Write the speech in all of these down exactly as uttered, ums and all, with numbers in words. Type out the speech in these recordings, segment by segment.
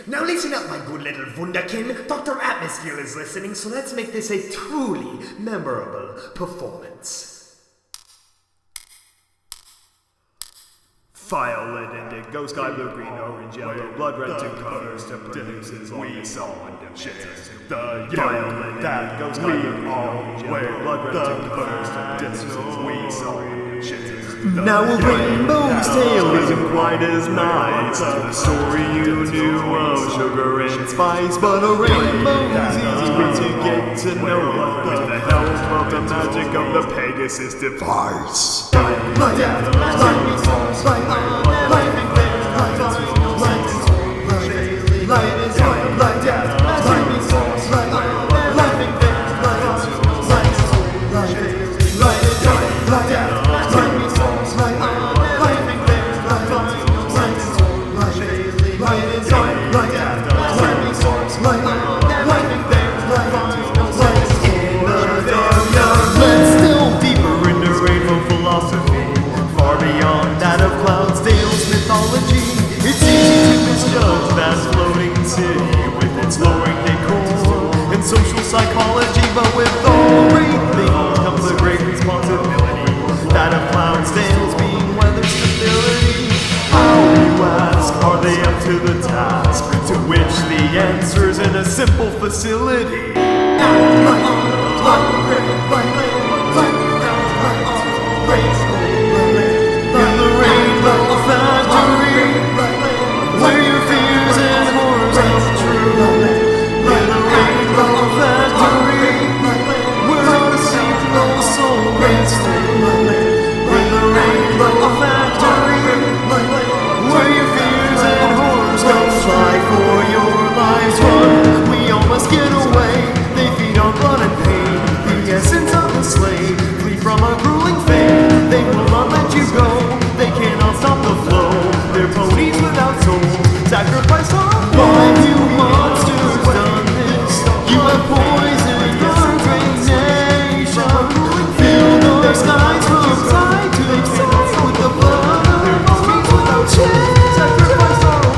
Now listen up, my good little wunderkin. Doctor Atmosphere is listening, so let's make this a truly memorable performance. Violet, indigo, sky blue, green, orange, yellow, blood red, two colors to produce is we saw dimensions. The violet that goes sky blue, green, orange, yellow, blood red, two colors to produce we saw dimensions. Now a rainbow's tale isn't quite as nice as the story you knew of sugar and spice, but a rainbow's easy to get to know with the help of the magic of the Pegasus device. Light after light, light, light, light, light is on, light after light, light, light, light is on, light after light, light is on, light after light, let's delve deeper into rainbow philosophy, far beyond that of Cloudsdale's mythology. It's easy to misjudge that floating city with its flowing decor and social psychology, but with all great things comes a great responsibility, that of Cloudsdale's being weather stability. How, you ask, are they up to the task? To which the answer's in a simple facility. Sacrifice all five you monsters done this. You have poisoned your great nation. Fill those skies from side to side with the blood of their armies without change. Sacrifice all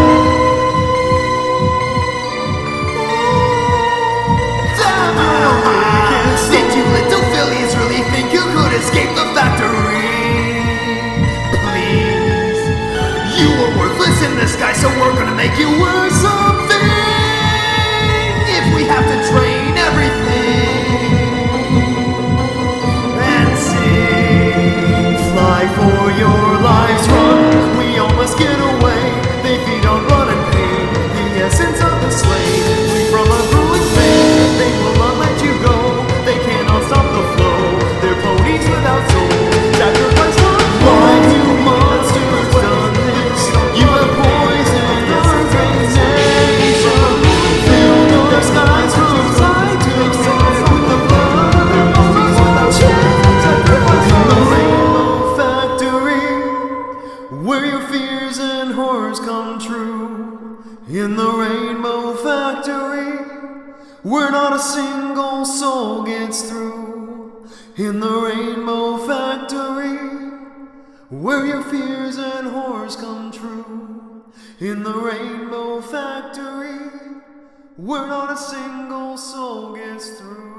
damn it! Did you little fillies really think you could escape the factory? In the sky, so we're gonna make you worth something. If we have to train everything and sing, fly for your lives, run. We all must get away. They feed on blood and pain, the essence of the slave. Flee from a grueling fate. They will not let you go. They cannot stop the flow. They're ponies without soul. Sacrifice one life, you monsters done this. You have poisoned your great nation. Fill those skies from side to side with the blood of their armies without change. Sacrifice in the rainbow factory, where your fears and horrors come true. In the rainbow factory, where not a single soul gets through. In the rainbow factory, where your fears and horrors come true. In the rainbow factory, where not a single soul gets through.